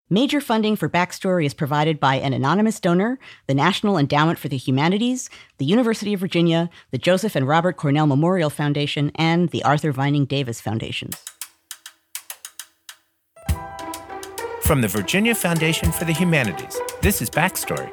Major funding for Backstory is provided by an anonymous donor, the National Endowment for the Humanities, the University of Virginia, the Joseph and Robert Cornell Memorial Foundation, and the Arthur Vining Davis Foundation. From the Virginia Foundation for the Humanities, this is Backstory.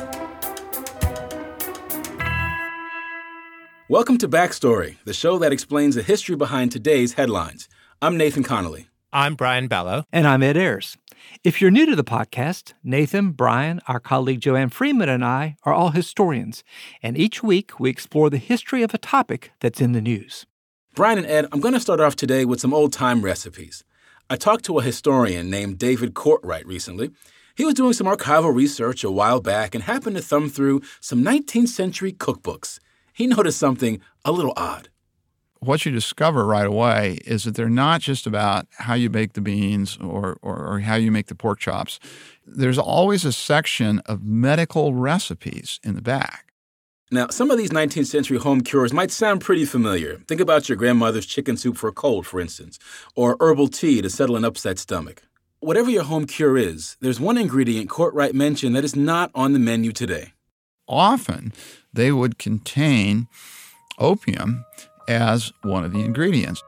Welcome to Backstory, the show that explains the history behind today's headlines. I'm Nathan Connolly. I'm Brian Ballo. And I'm Ed Ayers. If you're new to the podcast, Nathan, Brian, our colleague Joanne Freeman, and I are all historians, and each week we explore the history of a topic that's in the news. Brian and Ed, I'm going to start off today with some old-time recipes. I talked to a historian named David Courtwright recently. He was doing some archival research a while back and happened to thumb through some 19th century cookbooks. He noticed something a little odd. What you discover right away is that they're not just about how you bake the beans or how you make the pork chops. There's always a section of medical recipes in the back. Now, some of these 19th century home cures might sound pretty familiar. Think about your grandmother's chicken soup for a cold, for instance, or herbal tea to settle an upset stomach. Whatever your home cure is, there's one ingredient Courtwright mentioned that is not on the menu today. Often, they would contain opium as one of the ingredients.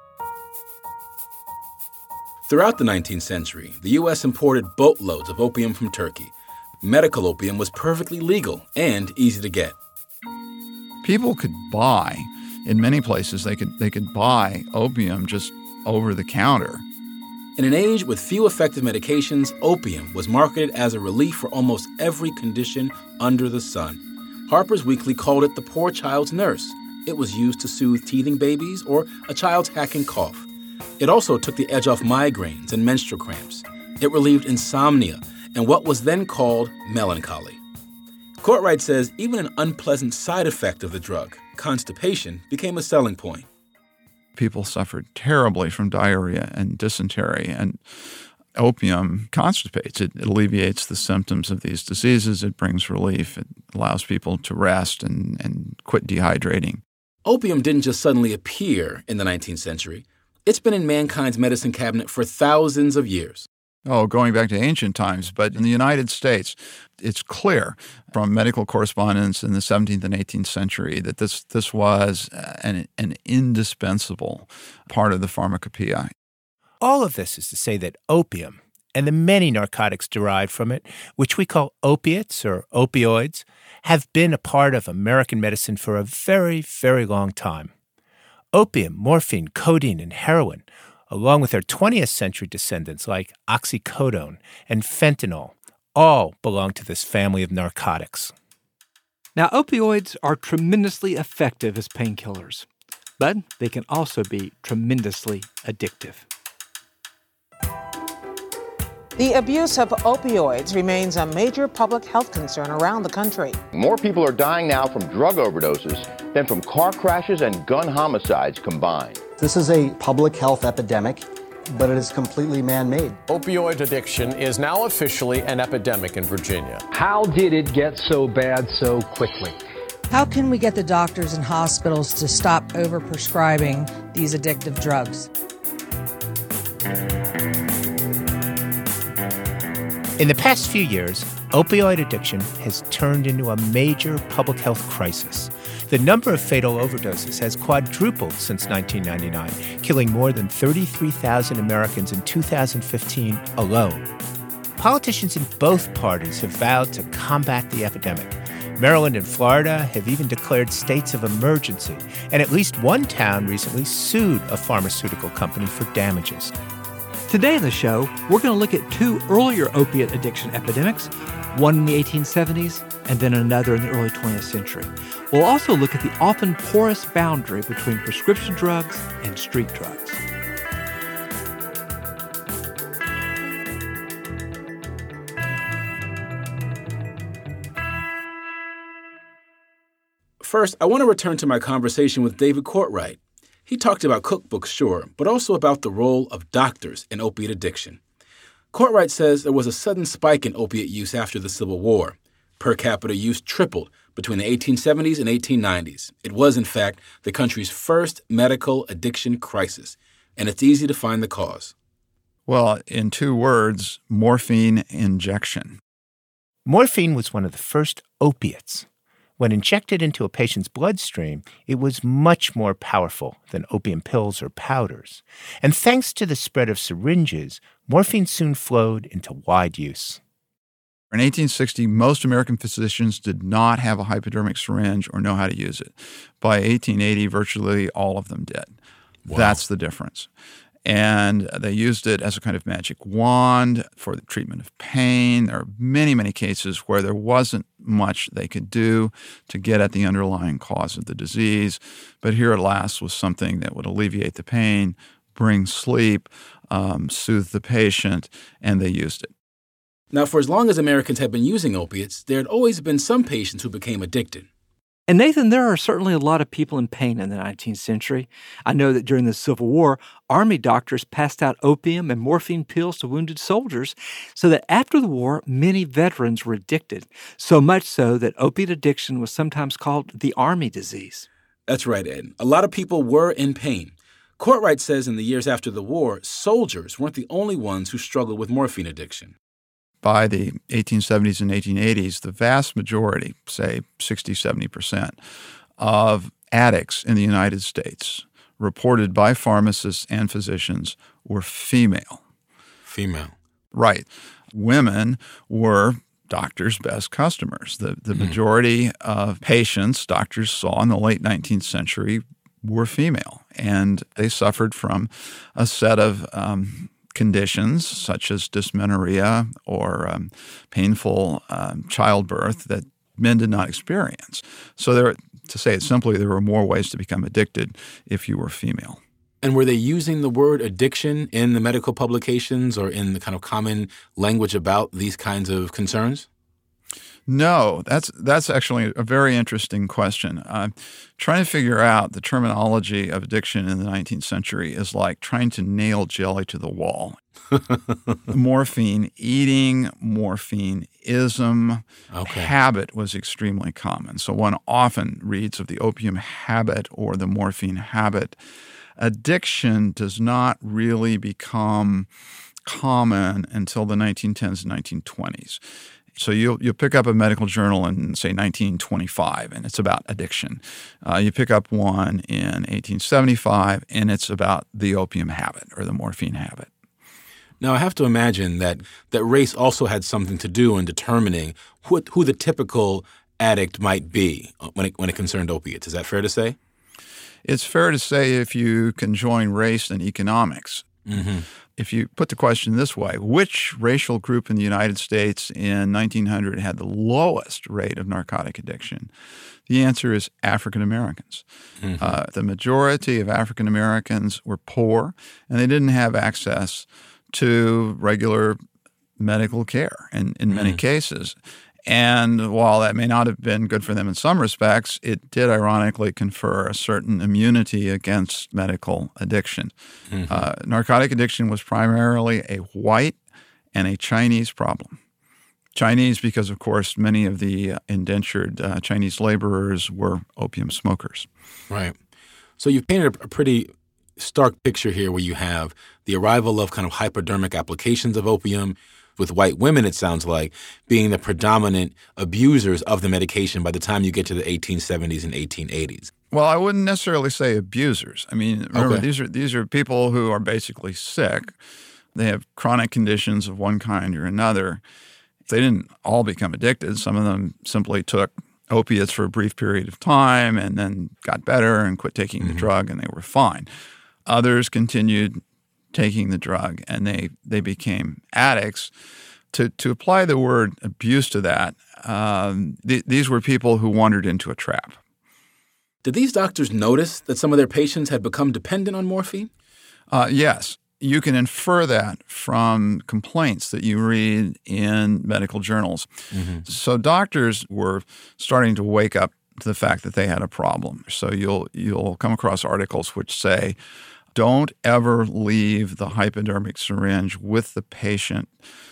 Throughout the 19th century, the U.S. imported boatloads of opium from Turkey. Medical opium was perfectly legal and easy to get. People could buy, in many places, they could buy opium just over the counter. In an age with few effective medications, opium was marketed as a relief for almost every condition under the sun. Harper's Weekly called it the poor child's nurse. It was used to soothe teething babies or a child's hacking cough. It also took the edge off migraines and menstrual cramps. It relieved insomnia and what was then called melancholy. Courtwright says even an unpleasant side effect of the drug, constipation, became a selling point. People suffered terribly from diarrhea and dysentery, and opium constipates. It alleviates the symptoms of these diseases. It brings relief. It allows people to rest and quit dehydrating. Opium didn't just suddenly appear in the 19th century. It's been in mankind's medicine cabinet for thousands of years. Oh, going back to ancient times. But in the United States, it's clear from medical correspondence in the 17th and 18th century that this was an indispensable part of the pharmacopoeia. All of this is to say that opium and the many narcotics derived from it, which we call opiates or opioids, have been a part of American medicine for a very, very long time. Opium, morphine, codeine, and heroin, along with their 20th century descendants like oxycodone and fentanyl, all belong to this family of narcotics. Now, opioids are tremendously effective as painkillers, but they can also be tremendously addictive. The abuse of opioids remains a major public health concern around the country. More people are dying now from drug overdoses than from car crashes and gun homicides combined. This is a public health epidemic, but it is completely man-made. Opioid addiction is now officially an epidemic in Virginia. How did it get so bad so quickly? How can we get the doctors and hospitals to stop overprescribing these addictive drugs? In the past few years, opioid addiction has turned into a major public health crisis. The number of fatal overdoses has quadrupled since 1999, killing more than 33,000 Americans in 2015 alone. Politicians in both parties have vowed to combat the epidemic. Maryland and Florida have even declared states of emergency, and at least one town recently sued a pharmaceutical company for damages. Today in the show, we're going to look at two earlier opiate addiction epidemics, one in the 1870s and then another in the early 20th century. We'll also look at the often porous boundary between prescription drugs and street drugs. First, I want to return to my conversation with David Courtwright. He talked about cookbooks, sure, but also about the role of doctors in opiate addiction. Courtwright says there was a sudden spike in opiate use after the Civil War. Per capita use tripled between the 1870s and 1890s. It was, in fact, the country's first medical addiction crisis, and it's easy to find the cause. Well, in 2 words, morphine injection. Morphine was one of the first opiates. When injected into a patient's bloodstream, it was much more powerful than opium pills or powders. And thanks to the spread of syringes, morphine soon flowed into wide use. In 1860, most American physicians did not have a hypodermic syringe or know how to use it. By 1880, virtually all of them did. Wow. That's the difference. And they used it as a kind of magic wand for the treatment of pain. There are many, many cases where there wasn't much they could do to get at the underlying cause of the disease. But here at last was something that would alleviate the pain, bring sleep, soothe the patient, and they used it. Now, for as long as Americans have been using opiates, there had always been some patients who became addicted. And Nathan, there are certainly a lot of people in pain in the 19th century. I know that during the Civil War, Army doctors passed out opium and morphine pills to wounded soldiers, so that after the war, many veterans were addicted, so much so that opiate addiction was sometimes called the Army disease. That's right, Ed. A lot of people were in pain. Courtwright says in the years after the war, soldiers weren't the only ones who struggled with morphine addiction. By the 1870s and 1880s, the vast majority, say 60, 70%, of addicts in the United States, reported by pharmacists and physicians, were female. Female. Right. Women were doctors' best customers. The majority of patients doctors saw in the late 19th century were female, and they suffered from a set of conditions such as dysmenorrhea or painful childbirth that men did not experience. So to say it simply, there were more ways to become addicted if you were female. And were they using the word addiction in the medical publications or in the kind of common language about these kinds of concerns? No, that's actually a very interesting question. Trying to figure out the terminology of addiction in the 19th century is like trying to nail jelly to the wall. Morphine eating, morphine-ism, habit was extremely common. So one often reads of the opium habit or the morphine habit. Addiction does not really become common until the 1910s and 1920s. So you'll pick up a medical journal in, say, 1925, and it's about addiction. You pick up one in 1875, and it's about the opium habit or the morphine habit. Now, I have to imagine that race also had something to do in determining who the typical addict might be when it concerned opiates. Is that fair to say? It's fair to say if you can join race and economics. Mm-hmm. If you put the question this way, which racial group in the United States in 1900 had the lowest rate of narcotic addiction? The answer is African Americans. Mm-hmm. The majority of African Americans were poor, and they didn't have access to regular medical care in many cases. And while that may not have been good for them in some respects, it did ironically confer a certain immunity against medical addiction. Mm-hmm. Narcotic addiction was primarily a white and a Chinese problem. Chinese because, of course, many of the indentured Chinese laborers were opium smokers. Right. So you've painted a pretty stark picture here where you have the arrival of kind of hypodermic applications of opium, with white women, it sounds like, being the predominant abusers of the medication by the time you get to the 1870s and 1880s. Well, I wouldn't necessarily say abusers. I mean, remember, these are people who are basically sick. They have chronic conditions of one kind or another. They didn't all become addicted. Some of them simply took opiates for a brief period of time and then got better and quit taking the drug, and they were fine. Others continued taking the drug, and they became addicts. To apply the word abuse to that, these were people who wandered into a trap. Did these doctors notice that some of their patients had become dependent on morphine? Yes. You can infer that from complaints that you read in medical journals. Mm-hmm. So doctors were starting to wake up to the fact that they had a problem. So you'll come across articles which say, don't ever leave the hypodermic syringe with the patient.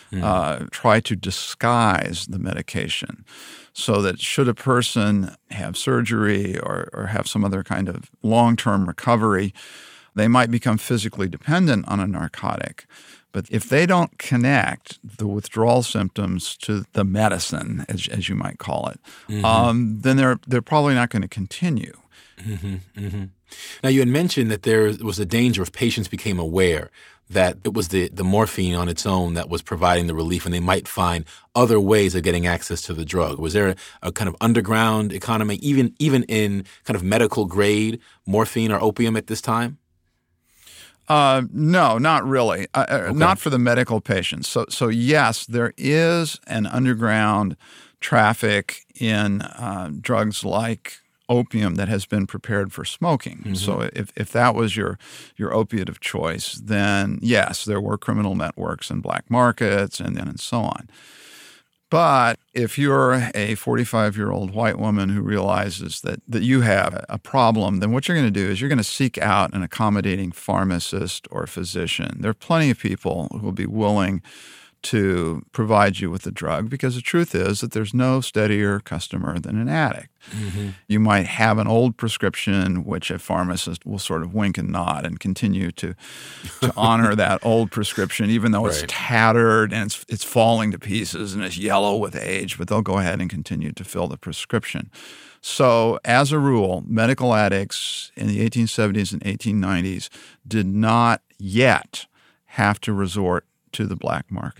Try to disguise the medication so that should a person have surgery or have some other kind of long-term recovery, they might become physically dependent on a narcotic, But if they don't connect the withdrawal symptoms to the medicine, as you might call it, then they're probably not going to continue. Now, you had mentioned that there was a danger if patients became aware that it was the morphine on its own that was providing the relief, and they might find other ways of getting access to the drug. Was there a kind of underground economy, even in kind of medical grade morphine or opium at this time? No, not really. Okay. Not for the medical patients. So yes, there is an underground traffic in drugs like opium that has been prepared for smoking. So if that was your opiate of choice, then yes, there were criminal networks and black markets and so on. But if you're a 45-year-old white woman who realizes that you have a problem, then what you're going to do is you're going to seek out an accommodating pharmacist or physician. There are plenty of people who will be willing to provide you with the drug, because the truth is that there's no steadier customer than an addict. You might have an old prescription, which a pharmacist will sort of wink and nod and continue to honor that old prescription, even though it's tattered and it's falling to pieces and it's yellow with age, but they'll go ahead and continue to fill the prescription. So as a rule, medical addicts in the 1870s and 1890s did not yet have to resort to the black market.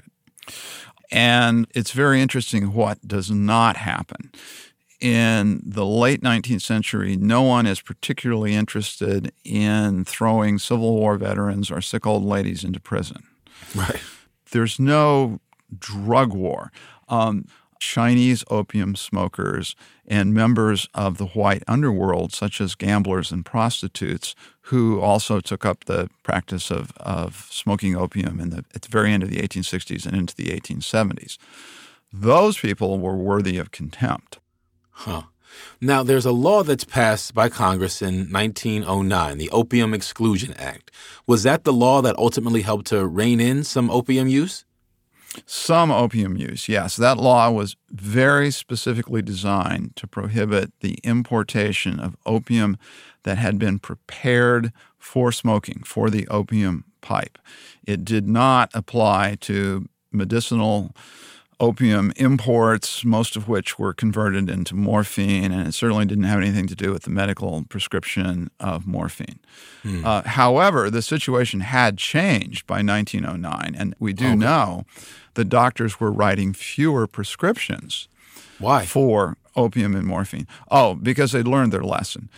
And it's very interesting what does not happen. In the late 19th century, no one is particularly interested in throwing Civil War veterans or sick old ladies into prison. Right. There's no drug war. Chinese opium smokers and members of the white underworld, such as gamblers and prostitutes, who also took up the practice of smoking opium at the very end of the 1860s and into the 1870s. Those people were worthy of contempt. Now, there's a law that's passed by Congress in 1909, the Opium Exclusion Act. Was that the law that ultimately helped to rein in some opium use? Some opium use, yes. That law was very specifically designed to prohibit the importation of opium that had been prepared for smoking, for the opium pipe. It did not apply to medicinal opium imports, most of which were converted into morphine, and it certainly didn't have anything to do with the medical prescription of morphine. However, the situation had changed by 1909, and we do know that doctors were writing fewer prescriptions. Why? For opium and morphine. Oh, because they'd learned their lesson.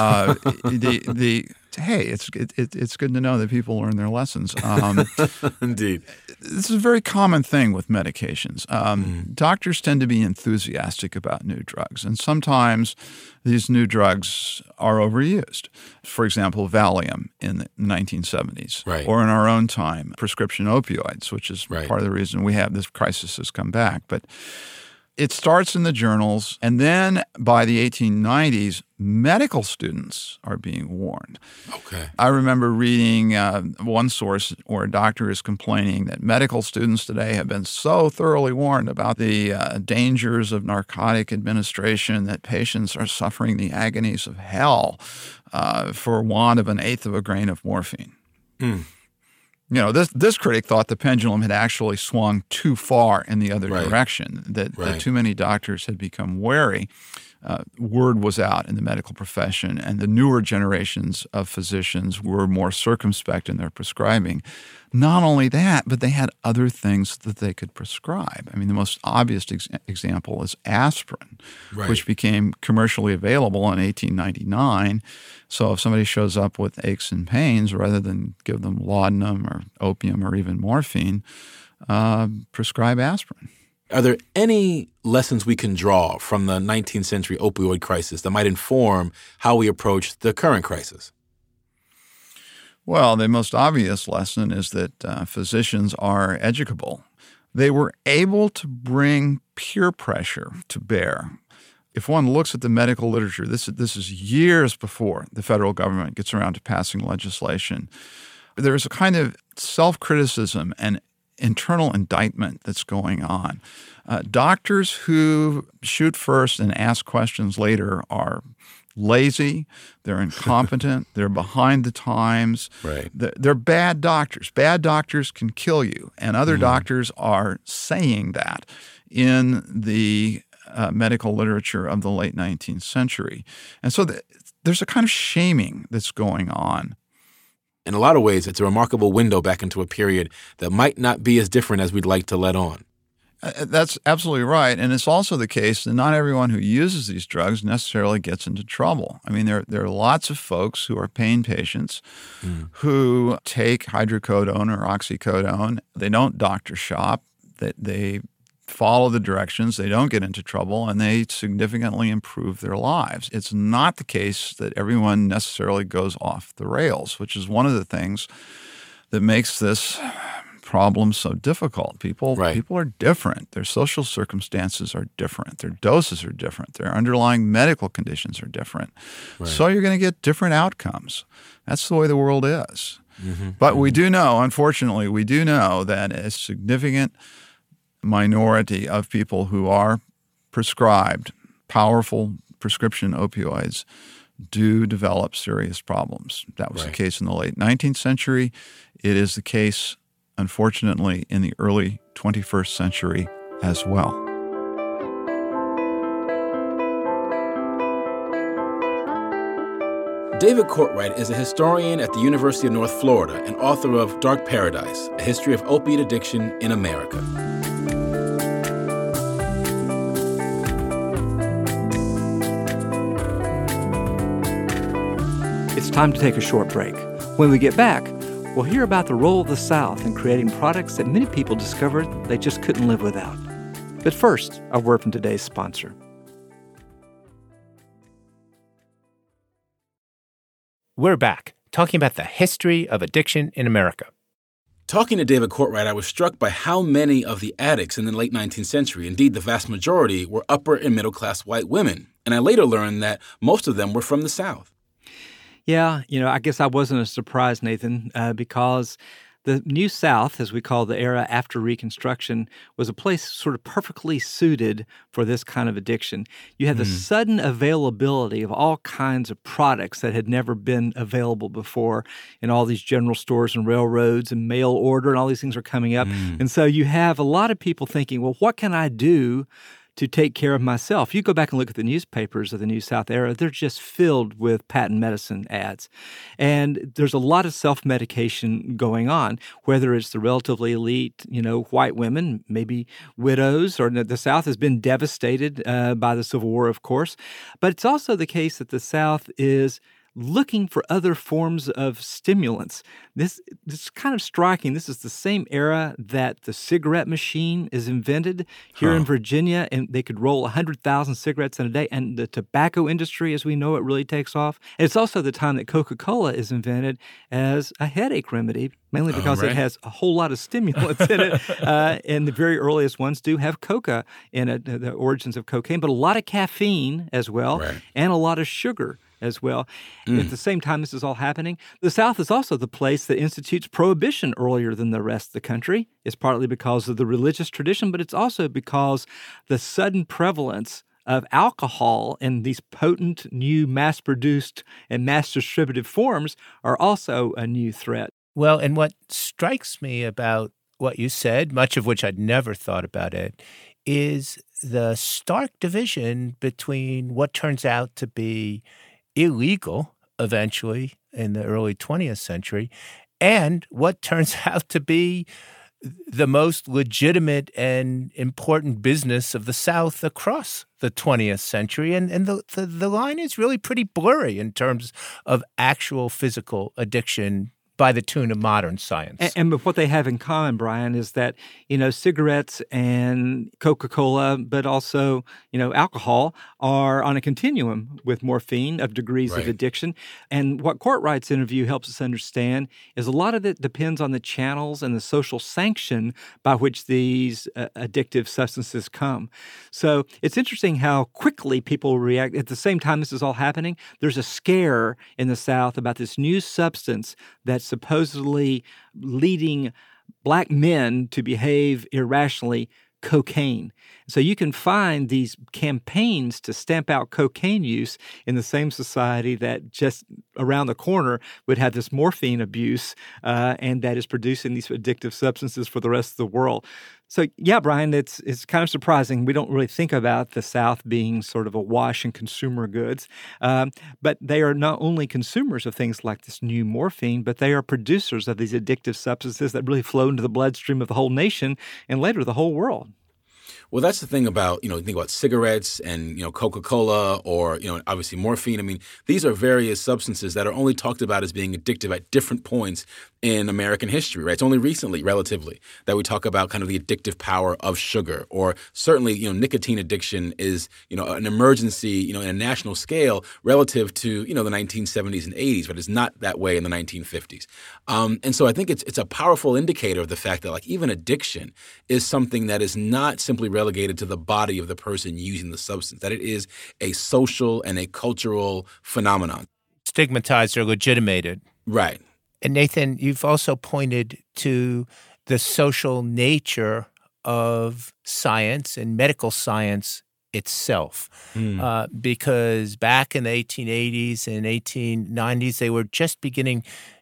Hey, it's good to know that people learn their lessons. Indeed. This is a very common thing with medications. Doctors tend to be enthusiastic about new drugs, and sometimes these new drugs are overused. For example, Valium in the 1970s, or in our own time, prescription opioids, which is part of the reason we have this crisis has come back. But it starts in the journals, and then by the 1890s, medical students are being warned. Okay. I remember reading one source where a doctor is complaining that medical students today have been so thoroughly warned about the dangers of narcotic administration that patients are suffering the agonies of hell for want of an eighth of a grain of morphine. You know, this critic thought the pendulum had actually swung too far in the other direction, that too many doctors had become wary. Word was out in the medical profession, and the newer generations of physicians were more circumspect in their prescribing. Not only that, but they had other things that they could prescribe. I mean, the most obvious example is aspirin, which became commercially available in 1899. So if somebody shows up with aches and pains, rather than give them laudanum or opium or even morphine, prescribe aspirin. Are there any lessons we can draw from the 19th century opioid crisis that might inform how we approach the current crisis? Well, the most obvious lesson is that physicians are educable. They were able to bring peer pressure to bear. If one looks at the medical literature, this is years before the federal government gets around to passing legislation. There's a kind of self-criticism and internal indictment that's going on. Doctors who shoot first and ask questions later are lazy, they're incompetent, they're behind the times. Right. They're bad doctors. Bad doctors can kill you, and other doctors are saying that in the medical literature of the late 19th century. And so there's a kind of shaming that's going on. In a lot of ways, it's a remarkable window back into a period that might not be as different as we'd like to let on. That's absolutely right. And it's also the case that not everyone who uses these drugs necessarily gets into trouble. I mean, there are lots of folks who are pain patients who take hydrocodone or oxycodone. They don't doctor shop. They follow the directions. They don't get into trouble, and they significantly improve their lives. It's not the case that everyone necessarily goes off the rails, which is one of the things that makes this problem so difficult. People are different. Their social circumstances are different. Their doses are different. Their underlying medical conditions are different. Right. So you're going to get different outcomes. That's the way the world is. But we do know, unfortunately, that a significant minority of people who are prescribed powerful prescription opioids do develop serious problems. That was the case in the late 19th century. It is the case, unfortunately, in the early 21st century as well. David Courtwright is a historian at the University of North Florida and author of Dark Paradise, A History of Opiate Addiction in America. It's time to take a short break. When we get back, we'll hear about the role of the South in creating products that many people discovered they just couldn't live without. But first, a word from today's sponsor. We're back, talking about the history of addiction in America. Talking to David Courtwright, I was struck by how many of the addicts in the late 19th century, indeed the vast majority, were upper and middle-class white women. And I later learned that most of them were from the South. Yeah, I guess I wasn't as surprised, Nathan, because the New South, as we call the era after Reconstruction, was a place sort of perfectly suited for this kind of addiction. You had the sudden availability of all kinds of products that had never been available before in all these general stores and railroads, and mail order, and all these things are coming up. And so you have a lot of people thinking, well, what can I do to take care of myself? You go back and look at the newspapers of the New South era, they're just filled with patent medicine ads. And there's a lot of self-medication going on, whether it's the relatively elite, white women, maybe widows, or the South has been devastated by the Civil War, of course. But it's also the case that the South is looking for other forms of stimulants. This is kind of striking. This is the same era that the cigarette machine is invented here in Virginia, and they could roll 100,000 cigarettes in a day, and the tobacco industry, as we know it, really takes off. And it's also the time that Coca-Cola is invented as a headache remedy, mainly because it has a whole lot of stimulants in it, and the very earliest ones do have coca in it, the origins of cocaine, but a lot of caffeine as well, and a lot of sugar as well. At the same time this is all happening, the South is also the place that institutes prohibition earlier than the rest of the country. It's partly because of the religious tradition, but it's also because the sudden prevalence of alcohol in these potent, new, mass-produced and mass-distributed forms are also a new threat. Well, and what strikes me about what you said, much of which I'd never thought about it, is the stark division between what turns out to be illegal eventually in the early 20th century and what turns out to be the most legitimate and important business of the South across the 20th century. And the line is really pretty blurry in terms of actual physical addiction by the tune of modern science. And what they have in common, Brian, is that, cigarettes and Coca-Cola, but also, alcohol are on a continuum with morphine of degrees of addiction. And what Courtwright's interview helps us understand is a lot of it depends on the channels and the social sanction by which these addictive substances come. So it's interesting how quickly people react. At the same time this is all happening, there's a scare in the South about this new substance that's supposedly leading black men to behave irrationally, cocaine. So you can find these campaigns to stamp out cocaine use in the same society that just around the corner would have this morphine abuse and that is producing these addictive substances for the rest of the world. So, yeah, Brian, it's kind of surprising. We don't really think about the South being sort of awash in consumer goods, but they are not only consumers of things like this new morphine, but they are producers of these addictive substances that really flow into the bloodstream of the whole nation and later the whole world. Well, that's the thing about, you think about cigarettes and, Coca-Cola or, obviously morphine. I mean, these are various substances that are only talked about as being addictive at different points in American history, right? It's only recently, relatively, that we talk about kind of the addictive power of sugar. Or certainly, nicotine addiction is, an emergency, in a national scale relative to, the 1970s and 80s, but it's not that way in the 1950s. And so I think it's a powerful indicator of the fact that, like, even addiction is something that is not simply relegated to the body of the person using the substance, that it is a social and a cultural phenomenon. Stigmatized or legitimated. Right. And Nathan, you've also pointed to the social nature of science and medical science itself, because back in the 1880s and 1890s, they were just beginning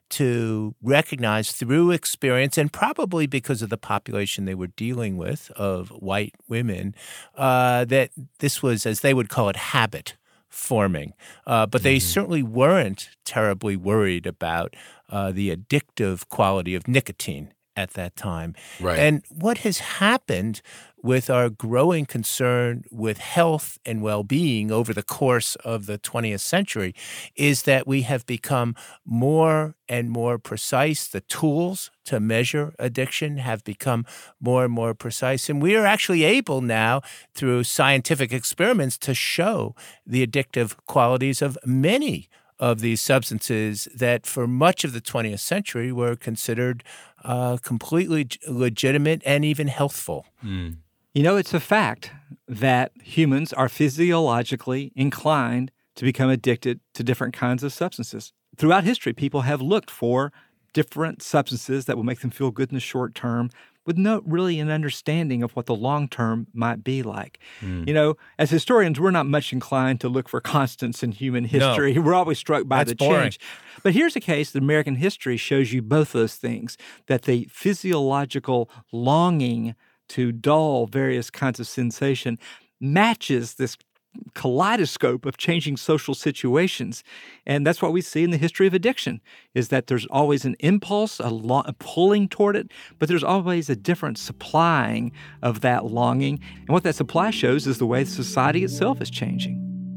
to recognize through experience, and probably because of the population they were dealing with of white women, that this was, as they would call it, habit forming. But they certainly weren't terribly worried about the addictive quality of nicotine at that time. Right. And what has happened with our growing concern with health and well-being over the course of the 20th century is that we have become more and more precise. The tools to measure addiction have become more and more precise. And we are actually able now, through scientific experiments, to show the addictive qualities of many of these substances that for much of the 20th century were considered completely legitimate and even healthful. It's a fact that humans are physiologically inclined to become addicted to different kinds of substances. Throughout history, people have looked for different substances that will make them feel good in the short term with no really an understanding of what the long term might be like. As historians, we're not much inclined to look for constants in human history. No. We're always struck by the change. But here's a case that American history shows you both those things, that the physiological longing to dull various kinds of sensation matches this kaleidoscope of changing social situations. And that's what we see in the history of addiction, is that there's always an impulse, a pulling toward it, but there's always a different supplying of that longing. And what that supply shows is the way society itself is changing.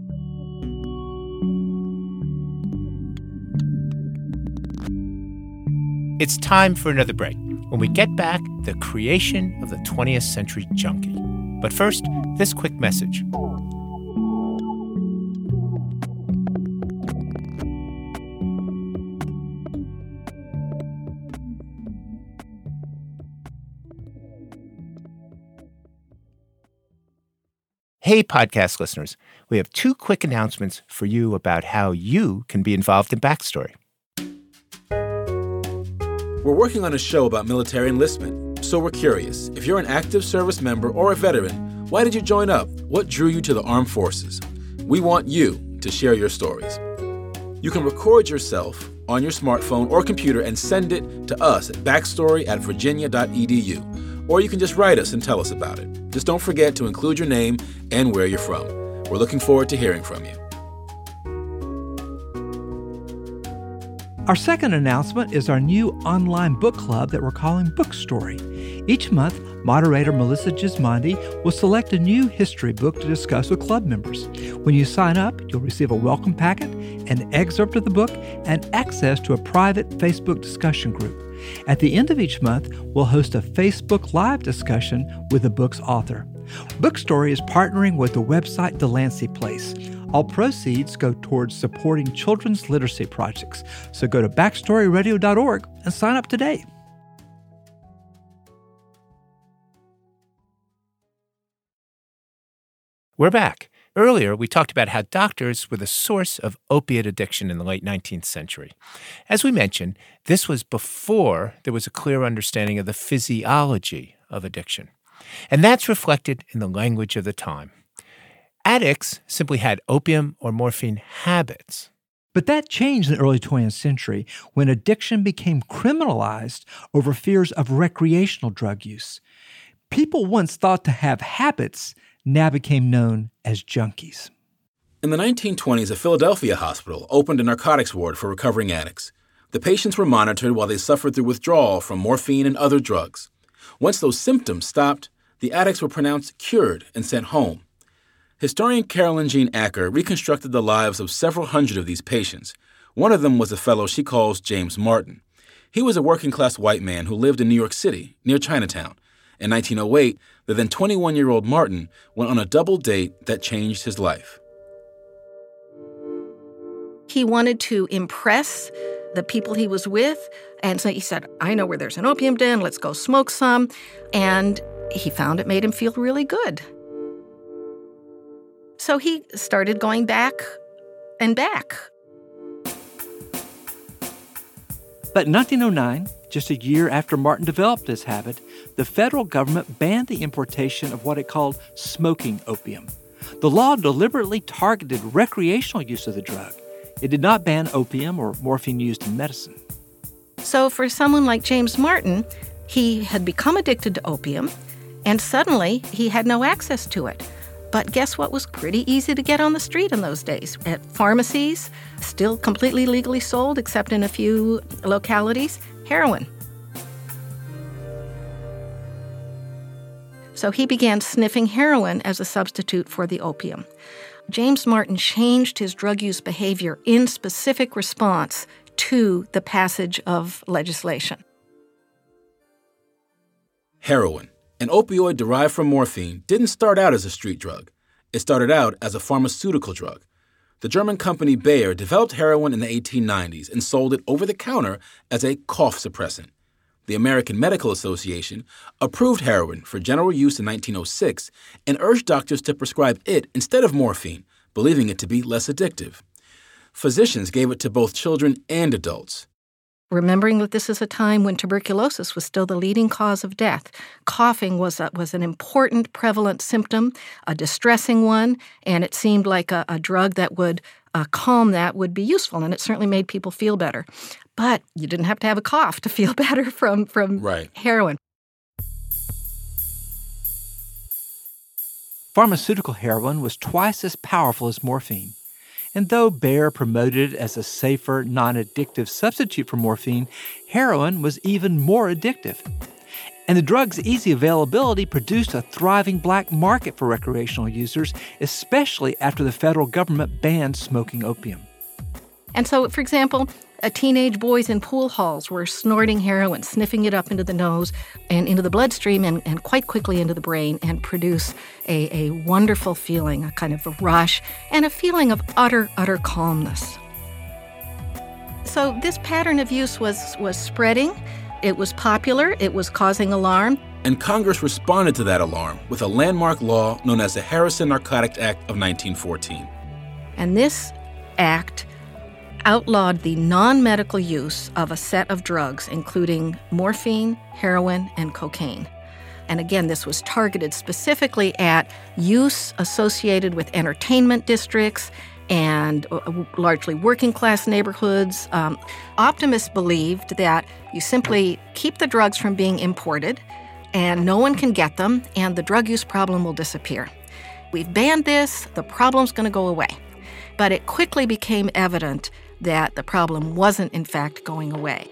It's time for another break. When we get back, the creation of the 20th century junkie. But first, this quick message. Hey, podcast listeners, we have two quick announcements for you about how you can be involved in Backstory. We're working on a show about military enlistment, so we're curious. If you're an active service member or a veteran, why did you join up? What drew you to the armed forces? We want you to share your stories. You can record yourself on your smartphone or computer and send it to us at backstory@virginia.edu. Or you can just write us and tell us about it. Just don't forget to include your name and where you're from. We're looking forward to hearing from you. Our second announcement is our new online book club that we're calling Bookstory. Each month, moderator Melissa Gismondi will select a new history book to discuss with club members. When you sign up, you'll receive a welcome packet, an excerpt of the book, and access to a private Facebook discussion group. At the end of each month, we'll host a Facebook Live discussion with the book's author. Bookstory is partnering with the website Delancey Place. All proceeds go towards supporting children's literacy projects. So go to backstoryradio.org and sign up today. We're back. Earlier, we talked about how doctors were the source of opiate addiction in the late 19th century. As we mentioned, this was before there was a clear understanding of the physiology of addiction. And that's reflected in the language of the time. Addicts simply had opium or morphine habits. But that changed in the early 20th century when addiction became criminalized over fears of recreational drug use. People once thought to have habits now became known as junkies. In the 1920s, a Philadelphia hospital opened a narcotics ward for recovering addicts. The patients were monitored while they suffered through withdrawal from morphine and other drugs. Once those symptoms stopped, the addicts were pronounced cured and sent home. Historian Carolyn Jean Acker reconstructed the lives of several hundred of these patients. One of them was a fellow she calls James Martin. He was a working-class white man who lived in New York City, near Chinatown. In 1908, the then 21-year-old Martin went on a double date that changed his life. He wanted to impress the people he was with, and so he said, I know where there's an opium den, let's go smoke some. And he found it made him feel really good. So he started going back and back. But in 1909, just a year after Martin developed this habit, the federal government banned the importation of what it called smoking opium. The law deliberately targeted recreational use of the drug. It did not ban opium or morphine used in medicine. So for someone like James Martin, he had become addicted to opium, and suddenly he had no access to it. But guess what was pretty easy to get on the street in those days? At pharmacies, still completely legally sold, except in a few localities, heroin. So he began sniffing heroin as a substitute for the opium. James Martin changed his drug use behavior in specific response to the passage of legislation. Heroin, an opioid derived from morphine, didn't start out as a street drug. It started out as a pharmaceutical drug. The German company Bayer developed heroin in the 1890s and sold it over the counter as a cough suppressant. The American Medical Association approved heroin for general use in 1906 and urged doctors to prescribe it instead of morphine, believing it to be less addictive. Physicians gave it to both children and adults. Remembering that this is a time when tuberculosis was still the leading cause of death, coughing was an important prevalent symptom, a distressing one, and it seemed like a drug that would calm that would be useful, and it certainly made people feel better. But you didn't have to have a cough to feel better from heroin. Pharmaceutical heroin was twice as powerful as morphine. And though Bayer promoted it as a safer, non-addictive substitute for morphine, heroin was even more addictive. And the drug's easy availability produced a thriving black market for recreational users, especially after the federal government banned smoking opium. And so, for example, teenage boys in pool halls were snorting heroin, sniffing it up into the nose and into the bloodstream and quite quickly into the brain and produce a wonderful feeling, a kind of a rush, and a feeling of utter calmness. So this pattern of use was spreading. It was popular. It was causing alarm. And Congress responded to that alarm with a landmark law known as the Harrison Narcotics Act of 1914. And this act outlawed the non-medical use of a set of drugs, including morphine, heroin, and cocaine. And again, this was targeted specifically at use associated with entertainment districts and largely working-class neighborhoods. Optimists believed that you simply keep the drugs from being imported, and no one can get them, and the drug use problem will disappear. We've banned this, the problem's going to go away. But it quickly became evident that the problem wasn't, in fact, going away.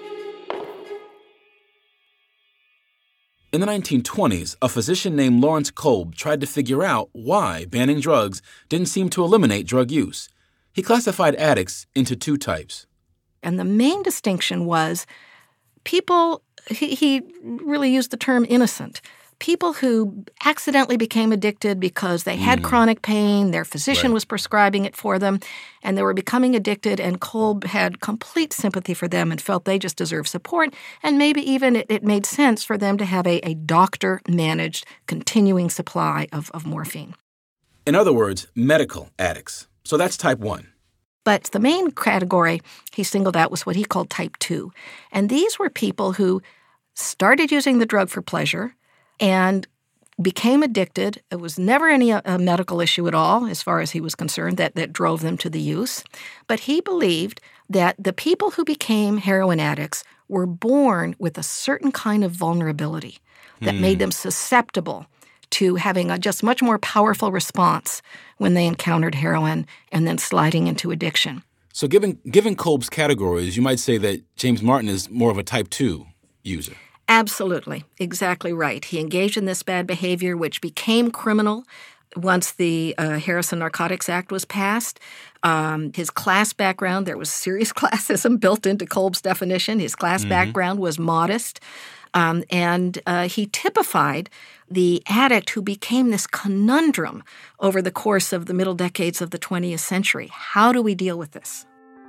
In the 1920s, a physician named Lawrence Kolb tried to figure out why banning drugs didn't seem to eliminate drug use. He classified addicts into two types. And the main distinction was people, he really used the term innocent, people who accidentally became addicted because they had chronic pain, their physician was prescribing it for them, and they were becoming addicted, and Kolb had complete sympathy for them and felt they just deserved support, and maybe even it made sense for them to have a doctor-managed continuing supply of morphine. In other words, medical addicts. So that's type 1. But the main category he singled out was what he called type 2. And these were people who started using the drug for pleasure and became addicted. It was never any medical issue at all, as far as he was concerned, that drove them to the use. But he believed that the people who became heroin addicts were born with a certain kind of vulnerability that made them susceptible to having a just much more powerful response when they encountered heroin and then sliding into addiction. So given Kolb's categories, you might say that James Martin is more of a type 2 user. Absolutely. Exactly right. He engaged in this bad behavior, which became criminal once the Harrison Narcotics Act was passed. His class background, there was serious classism built into Kolb's definition. His class background was modest. And he typified the addict who became this conundrum over the course of the middle decades of the 20th century. How do we deal with this?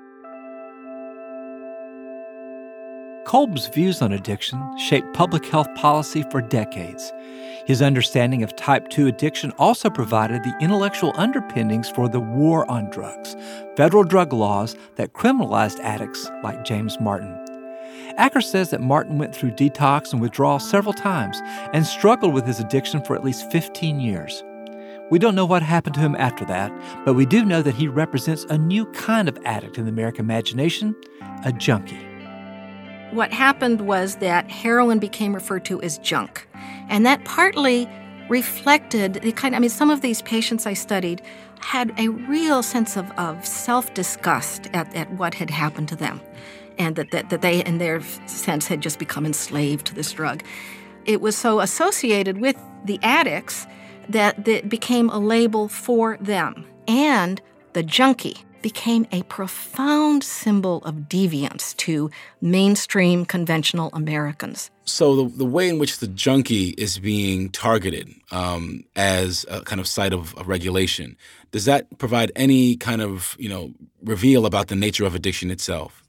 Kolb's views on addiction shaped public health policy for decades. His understanding of type 2 addiction also provided the intellectual underpinnings for the war on drugs, federal drug laws that criminalized addicts like James Martin. Acker says that Martin went through detox and withdrawal several times and struggled with his addiction for at least 15 years. We don't know what happened to him after that, but we do know that he represents a new kind of addict in the American imagination, a junkie. What happened was that heroin became referred to as junk. And that partly reflected some of these patients I studied had a real sense of self-disgust at what had happened to them, and that they, in their sense, had just become enslaved to this drug. It was so associated with the addicts that it became a label for them. And the junkie became a profound symbol of deviance to mainstream conventional Americans. So the way in which the junkie is being targeted as a kind of site of regulation, does that provide any kind of, reveal about the nature of addiction itself?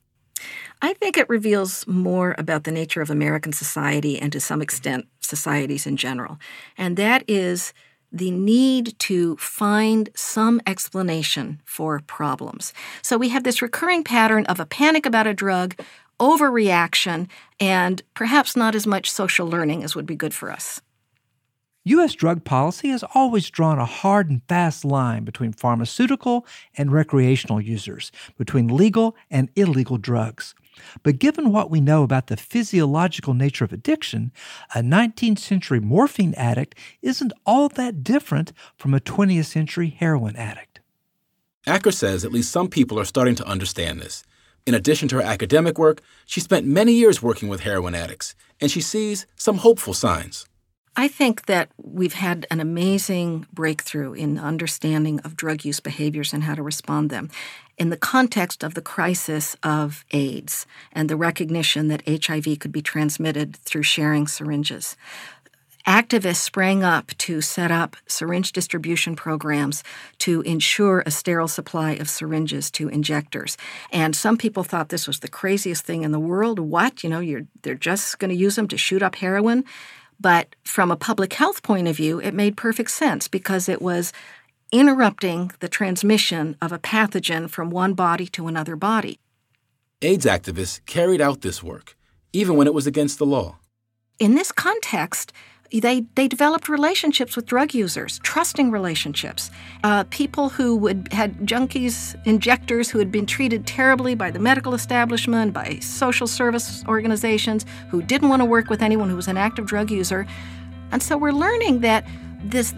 I think it reveals more about the nature of American society and, to some extent, societies in general. And that is the need to find some explanation for problems. So we have this recurring pattern of a panic about a drug, overreaction, and perhaps not as much social learning as would be good for us. U.S. drug policy has always drawn a hard and fast line between pharmaceutical and recreational users, between legal and illegal drugs. But given what we know about the physiological nature of addiction, a 19th century morphine addict isn't all that different from a 20th century heroin addict. Acker says at least some people are starting to understand this. In addition to her academic work, she spent many years working with heroin addicts, and she sees some hopeful signs. I think that we've had an amazing breakthrough in understanding of drug use behaviors and how to respond them in the context of the crisis of AIDS and the recognition that HIV could be transmitted through sharing syringes. Activists sprang up to set up syringe distribution programs to ensure a sterile supply of syringes to injectors. And some people thought this was the craziest thing in the world. What? They're just going to use them to shoot up heroin? But from a public health point of view, it made perfect sense because it was interrupting the transmission of a pathogen from one body to another body. AIDS activists carried out this work, even when it was against the law. In this context, they developed relationships with drug users, trusting relationships. People who had junkies, injectors who had been treated terribly by the medical establishment, by social service organizations, who didn't want to work with anyone who was an active drug user. And so we're learning that this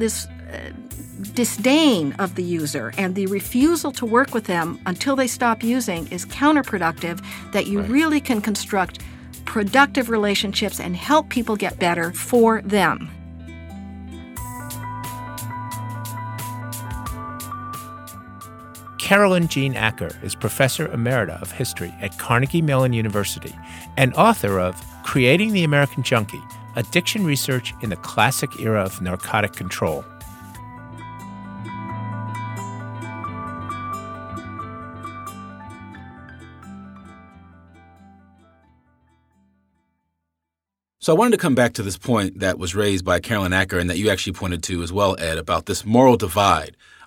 disdain of the user and the refusal to work with them until they stop using is counterproductive, that you really can construct productive relationships and help people get better for them. Carolyn Jean Acker is Professor Emerita of History at Carnegie Mellon University and author of Creating the American Junkie, Addiction Research in the Classic Era of Narcotic Control. So I wanted to come back to this point that was raised by Carolyn Acker and that you actually pointed to as well, Ed, about this moral divide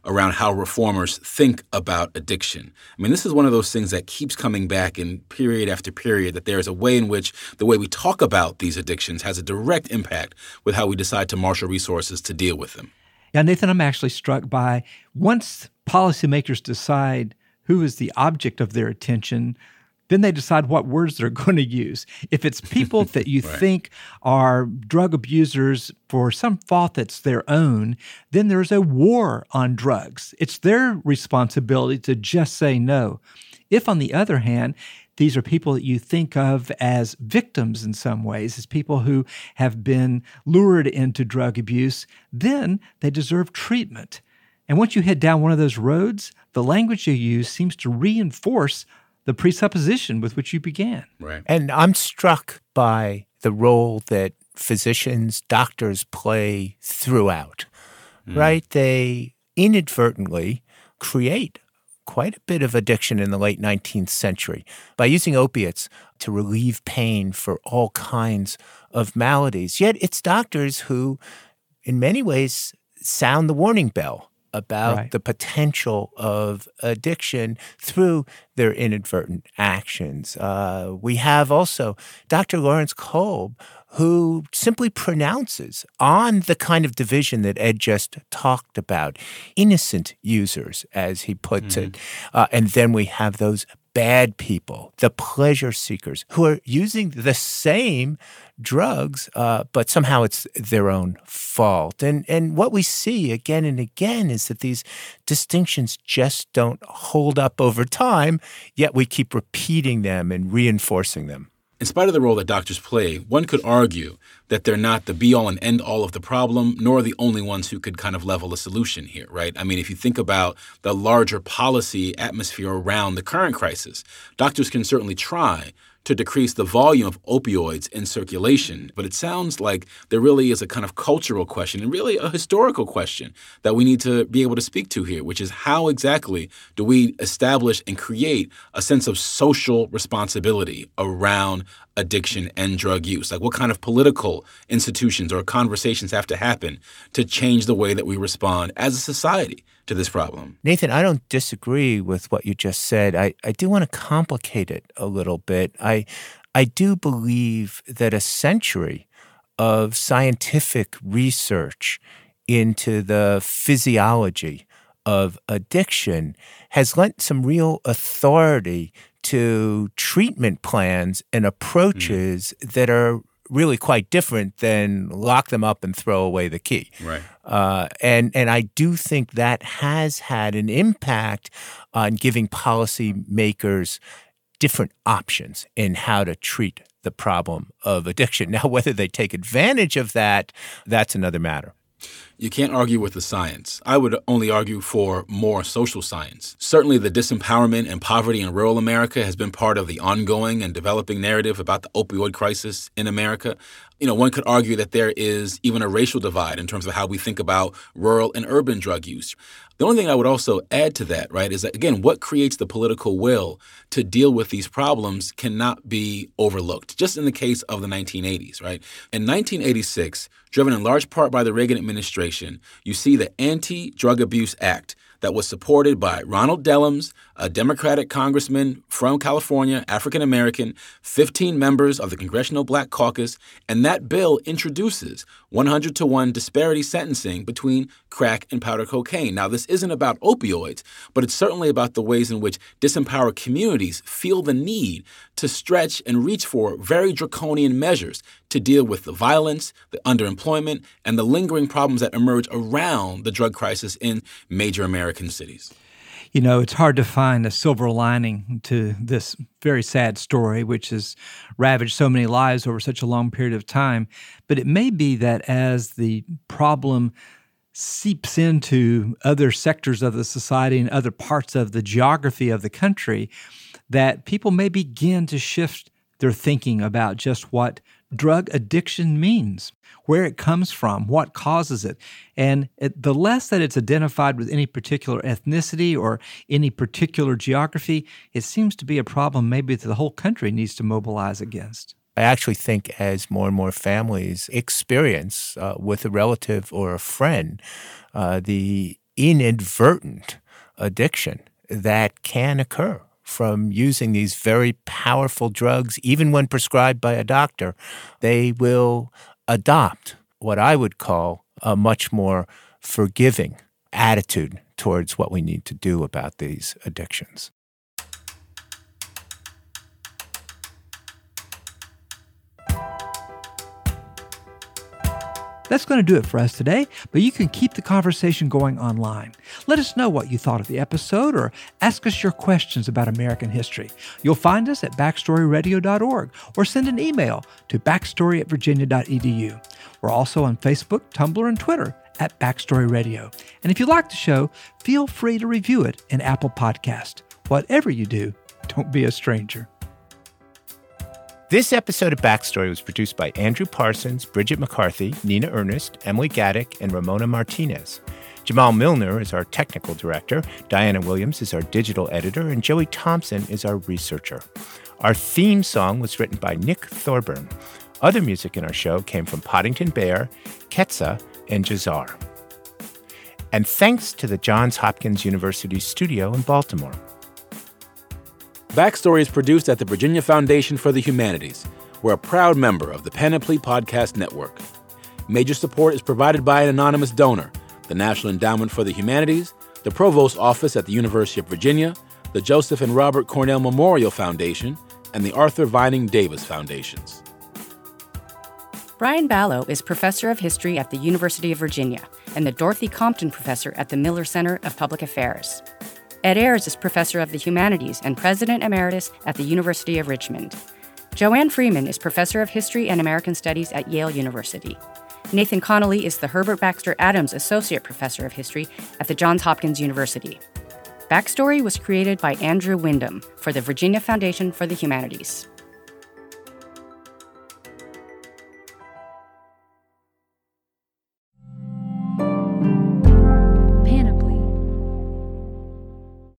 around how reformers think about addiction. I mean, this is one of those things that keeps coming back in period after period, that there is a way in which the way we talk about these addictions has a direct impact with how we decide to marshal resources to deal with them. Yeah, Nathan, I'm actually struck by once policymakers decide who is the object of their attention, then they decide what words they're going to use. If it's people that you Right. think are drug abusers for some fault that's their own, then there's a war on drugs. It's their responsibility to just say no. If, on the other hand, these are people that you think of as victims in some ways, as people who have been lured into drug abuse, then they deserve treatment. And once you head down one of those roads, the language you use seems to reinforce the presupposition with which you began. Right. And I'm struck by the role that physicians, doctors play throughout, right? They inadvertently create quite a bit of addiction in the late 19th century by using opiates to relieve pain for all kinds of maladies. Yet it's doctors who, in many ways, sound the warning bell about the potential of addiction through their inadvertent actions. We have also Dr. Lawrence Kolb, who simply pronounces on the kind of division that Ed just talked about, innocent users, as he puts it. And then we have those bad people, the pleasure seekers, who are using the same drugs, but somehow it's their own fault. And what we see again and again is that these distinctions just don't hold up over time, yet we keep repeating them and reinforcing them. In spite of the role that doctors play, one could argue that they're not the be-all and end-all of the problem, nor the only ones who could kind of level a solution here, right? I mean, if you think about the larger policy atmosphere around the current crisis, doctors can certainly try to decrease the volume of opioids in circulation. But it sounds like there really is a kind of cultural question and really a historical question that we need to be able to speak to here, which is how exactly do we establish and create a sense of social responsibility around addiction and drug use? Like, what kind of political institutions or conversations have to happen to change the way that we respond as a society to this problem? Nathan, I don't disagree with what you just said. I do want to complicate it a little bit. I do believe that a century of scientific research into the physiology of addiction has lent some real authority to treatment plans and approaches that are really quite different than lock them up and throw away the key. Right. And I do think that has had an impact on giving policymakers different options in how to treat the problem of addiction. Now, whether they take advantage of that, that's another matter. You can't argue with the science. I would only argue for more social science. Certainly the disempowerment and poverty in rural America has been part of the ongoing and developing narrative about the opioid crisis in America. You know, one could argue that there is even a racial divide in terms of how we think about rural and urban drug use. The only thing I would also add to that, right, is that, again, what creates the political will to deal with these problems cannot be overlooked, just in the case of the 1980s, right? In 1986, driven in large part by the Reagan administration, you see the Anti-Drug Abuse Act that was supported by Ronald Dellums, a Democratic congressman from California, African-American, 15 members of the Congressional Black Caucus, and that bill introduces 100-to-1 disparity sentencing between crack and powder cocaine. Now, this isn't about opioids, but it's certainly about the ways in which disempowered communities feel the need to stretch and reach for very draconian measures to deal with the violence, the underemployment, and the lingering problems that emerge around the drug crisis in major American cities. You know, it's hard to find a silver lining to this very sad story, which has ravaged so many lives over such a long period of time. But it may be that as the problem seeps into other sectors of the society and other parts of the geography of the country, that people may begin to shift their thinking about just what drug addiction means, where it comes from, what causes it. And the less that it's identified with any particular ethnicity or any particular geography, it seems to be a problem maybe that the whole country needs to mobilize against. I actually think as more and more families experience with a relative or a friend the inadvertent addiction that can occur from using these very powerful drugs. Even when prescribed by a doctor, they will adopt what I would call a much more forgiving attitude towards what we need to do about these addictions. That's going to do it for us today, but you can keep the conversation going online. Let us know what you thought of the episode or ask us your questions about American history. You'll find us at backstoryradio.org or send an email to backstory@virginia.edu. We're also on Facebook, Tumblr, and Twitter at Backstory Radio. And if you like the show, feel free to review it in Apple Podcast. Whatever you do, don't be a stranger. This episode of Backstory was produced by Andrew Parsons, Bridget McCarthy, Nina Ernest, Emily Gaddick, and Ramona Martinez. Jamal Milner is our technical director, Diana Williams is our digital editor, and Joey Thompson is our researcher. Our theme song was written by Nick Thorburn. Other music in our show came from Poddington Bear, Ketsa, and Jazar. And thanks to the Johns Hopkins University studio in Baltimore. Backstory is produced at the Virginia Foundation for the Humanities. We're a proud member of the Panoply Podcast Network. Major support is provided by an anonymous donor, the National Endowment for the Humanities, the Provost Office at the University of Virginia, the Joseph and Robert Cornell Memorial Foundation, and the Arthur Vining Davis Foundations. Brian Ballo is Professor of History at the University of Virginia and the Dorothy Compton Professor at the Miller Center of Public Affairs. Ed Ayers is Professor of the Humanities and President Emeritus at the University of Richmond. Joanne Freeman is Professor of History and American Studies at Yale University. Nathan Connolly is the Herbert Baxter Adams Associate Professor of History at the Johns Hopkins University. Backstory was created by Andrew Wyndham for the Virginia Foundation for the Humanities.